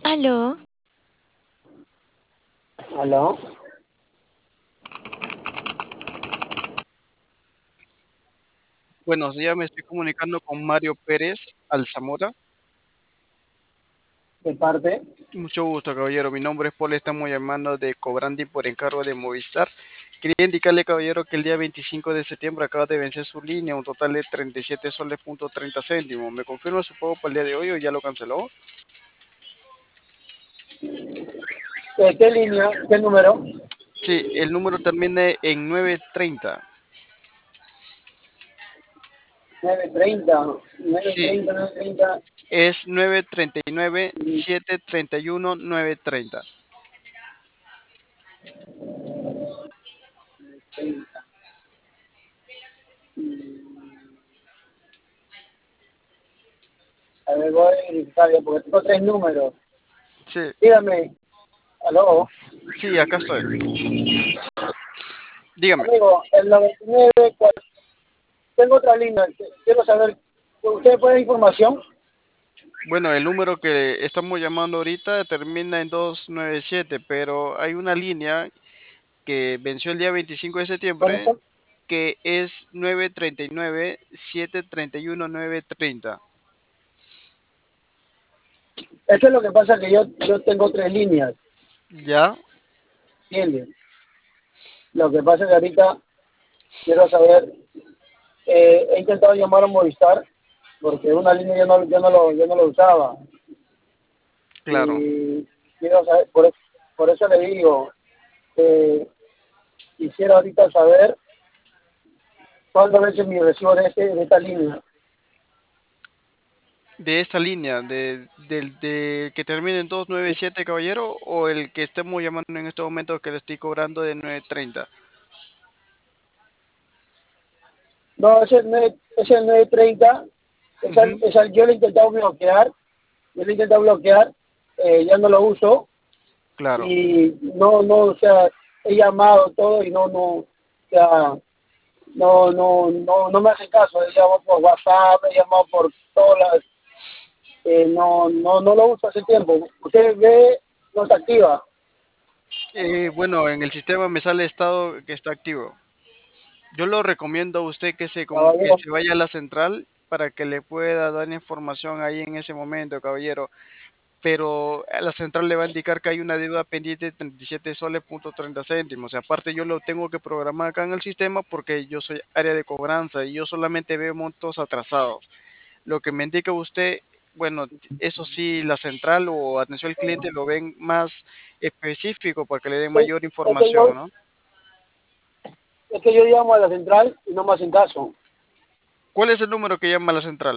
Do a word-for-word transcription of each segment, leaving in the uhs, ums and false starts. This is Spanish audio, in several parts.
Aló, ¿Aló? Buenos días, me estoy comunicando con Mario Pérez Alzamora. ¿De parte? Mucho gusto, caballero. Mi nombre es Paul, estamos llamando de Cobrandi por encargo de Movistar. Quería indicarle, caballero, que el día veinticinco de septiembre acaba de vencer su línea, un total de treinta y siete soles punto treinta céntimos. ¿Me confirma su pago para el día de hoy o ya lo canceló? ¿De qué línea? ¿Qué número? Sí, el número termina en novecientos treinta. nueve treinta, nueve Sí, treinta, nueve treinta. es nueve treinta y nueve siete treinta y uno nueve treinta. A ver, voy a verificar ya, porque tengo tres números. Sí, Dígame, aló, sí, acá estoy. Dígame. amigo, el noventa y nueve, ¿cuál? Tengo otra línea, quiero saber, ¿usted puede información? Bueno, el número que estamos llamando ahorita termina en doscientos noventa y siete, pero hay una línea que venció el día veinticinco de ¿Cuál septiembre es? que es nueve treinta y nueve siete treinta y uno nueve treinta. Eso es lo que pasa, que yo, yo tengo tres líneas, ¿Ya? ¿entiendes? Lo que pasa es que ahorita quiero saber, eh, he intentado llamar a Movistar, porque una línea yo no, yo no, lo, yo no lo usaba. Claro. Y quiero saber, por, eso- por eso le digo, eh, quisiera ahorita saber cuándo vence mi recibo de, este, de esta línea. De esta línea, de, del de que termine en doscientos noventa y siete, caballero, o el que estemos llamando en este momento que le estoy cobrando de novecientos treinta. No, ese nueve, ese nueve treinta, esa, Ujú. esa, yo lo he intentado bloquear, yo lo he intentado bloquear, eh, ya no lo uso Claro. y no, no, o sea, he llamado todo y no, no, o sea, no, no, no, no me hace caso, he llamado por WhatsApp, he llamado por todas las, eh, no, no, no lo uso hace tiempo. Usted ve, no se activa. Eh, bueno, en el sistema me sale estado que está activo. Yo lo recomiendo a usted que se, comu- que Caballero, se vaya a la central para que le pueda dar información ahí en ese momento, caballero. Pero a la central le va a indicar que hay una deuda pendiente de treinta y siete soles punto treinta céntimos. Y aparte yo lo tengo que programar acá en el sistema porque yo soy área de cobranza y yo solamente veo montos atrasados. Lo que me indica usted, bueno, eso sí, la central o atención al cliente lo ven más específico para que le den es, mayor es que yo, información, ¿no? es que yo llamo a la central y no me hacen caso. ¿Cuál es el número que llama a la central?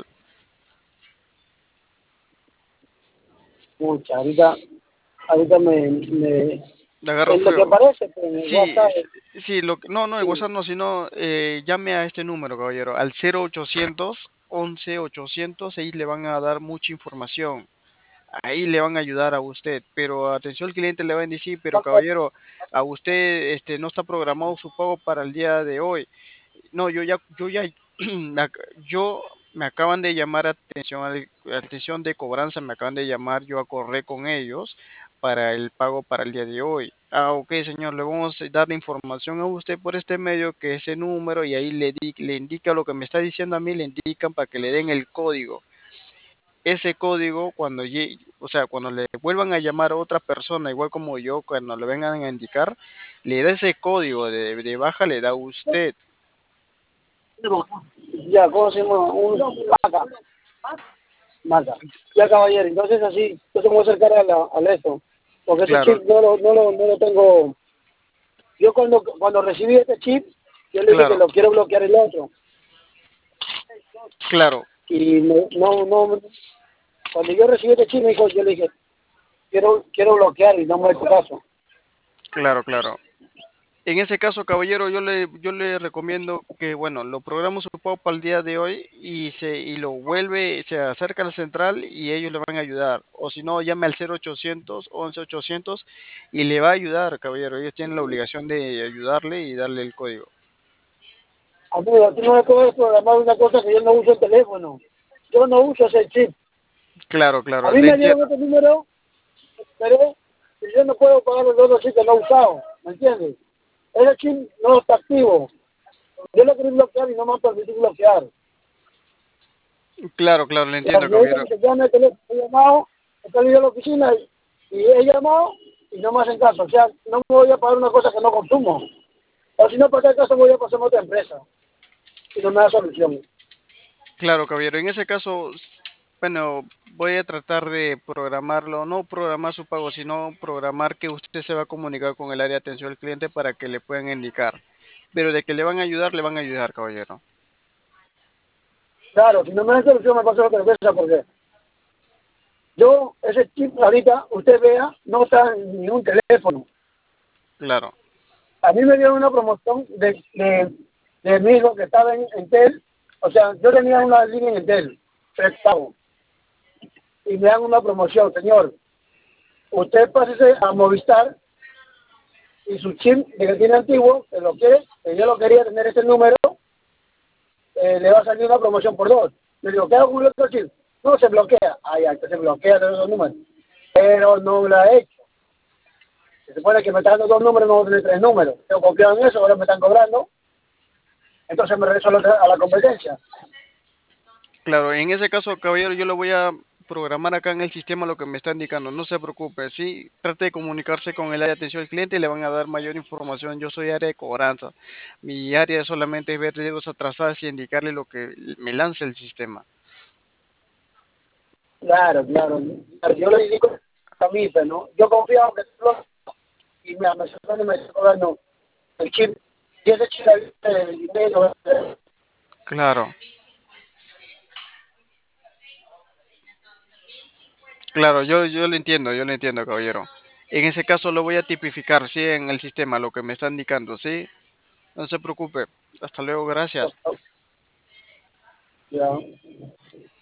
Pucha, ahorita, ahorita me, me, Le agarro es lo que frío. aparece pues, en el Sí, WhatsApp. sí, sí, lo, que- no, no, el Sí. WhatsApp no, sino eh, llame a este número, caballero, al cero ochocientos once ochocientos, ahí le van a dar mucha información, ahí le van a ayudar a usted, pero atención al cliente le van a decir, pero caballero, a usted este, no está programado su pago para el día de hoy. No, yo ya, yo ya, me ac- yo me acaban de llamar atención, al- atención de cobranza, me acaban de llamar, yo acordé con ellos para el pago para el día de hoy. Ah, ok, señor, le vamos a dar la información a usted por este medio, que ese número, y ahí le, di- le indica lo que me está diciendo a mí, le indican para que le den el código. Ese código, cuando llegue, o sea, cuando le vuelvan a llamar a otra persona, igual como yo, cuando le vengan a indicar, le da ese código de, de baja, le da a usted. Ya, ¿cómo se llama? Un maca, maca. Ya, caballero, entonces así, yo se me voy a acercar a la, al esto, porque ese Claro, chip no lo, no lo, no lo tengo. Yo cuando, cuando recibí este chip, yo le dije que claro, lo quiero bloquear el otro. claro. Y no, no, no, cuando yo recibí este chip, me dijo, yo le dije, quiero, quiero bloquear y no me ha hecho caso. Claro, claro. En ese caso, caballero, yo le, yo le recomiendo que, bueno, lo programo su pago para el día de hoy y se y lo vuelve, se acerca a la central y ellos le van a ayudar. O si no, llame al cero ochocientos once ochocientos y le va a ayudar, caballero. Ellos tienen la obligación de ayudarle y darle el código. Amigo, tú no me puedes programar una cosa que yo no uso el teléfono. Yo no uso ese chip. Claro, A claro, mí le me dieron entiendo. este número, pero yo no puedo pagar los otros chip que no he usado, ¿me entiendes? Ese chip no está activo. Yo lo quería bloquear y no me han permitido bloquear. Claro, claro, le La entiendo, señorita caballero. que se llama el teléfono, he llamado, he salido a la oficina y, y he llamado y no me hacen caso. O sea, no me voy a pagar una cosa que no consumo. O si no pasa el caso, voy a pasar a otra empresa y no me da solución. Claro, caballero. En ese caso, s- bueno, voy a tratar de programarlo, no programar su pago, sino programar que usted se va a comunicar con el área de atención al cliente para que le puedan indicar. Pero de que le van a ayudar, le van a ayudar, caballero. Claro, si no me dan solución, me paso a otra empresa porque yo, ese chip ahorita, usted vea, no está en ningún teléfono. Claro, A mí me dieron una promoción de, de, de mi hijo que estaba en Entel. O sea, yo tenía una línea en Entel, prepago, y me dan una promoción, señor. Usted pásese a Movistar y su chip de que tiene antiguo, que lo quiere, que yo lo quería tener ese número, eh, le va a salir una promoción por dos. Le digo, ¿qué hago con el otro chip? No, se bloquea. Ay, ya, que se bloquea todos esos números. Pero no lo ha hecho. Se supone que me están dando dos números, no voy a tener tres números. Tengo confiado en eso, ahora me están cobrando. Entonces me regreso a la, a la competencia. claro. En ese caso, caballero, yo lo voy a programar acá en el sistema lo que me está indicando. No se preocupe, sí. Trate de comunicarse con el área de atención al cliente y le van a dar mayor información. Yo soy área de cobranza. Mi área solamente es ver riesgos atrasados y indicarle lo que me lanza el sistema. Claro, claro. Yo le digo a mí, pero no. Yo confiaba que lo- y me, me, me, me está cobrando el chip. Y ese chip el dinero. Claro. Claro, yo, yo lo entiendo, yo lo entiendo, caballero. En ese caso lo voy a tipificar, sí, en el sistema, lo que me está indicando, sí. No se preocupe. Hasta luego, gracias. Ya.